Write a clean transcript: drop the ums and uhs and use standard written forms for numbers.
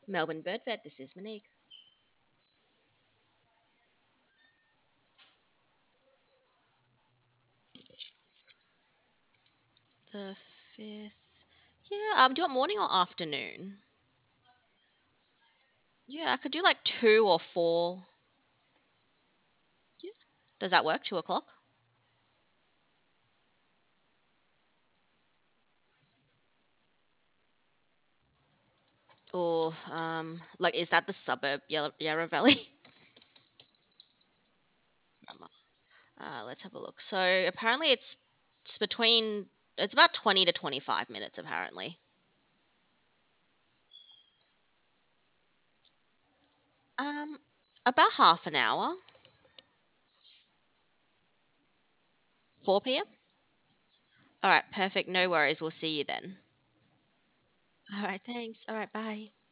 Melbourne Bird Vet, this is Monique. The 5th. Yeah, do you want morning or afternoon? Yeah, I could do like 2 or 4. Yeah. Does that work? 2 o'clock? Or, like, is that the suburb, Yarra Valley? Let's have a look. So apparently it's between, it's about 20 to 25 minutes, apparently. Um, about half an hour. 4 p.m.? All right, perfect. No worries. We'll see you then. All right, thanks. All right, bye.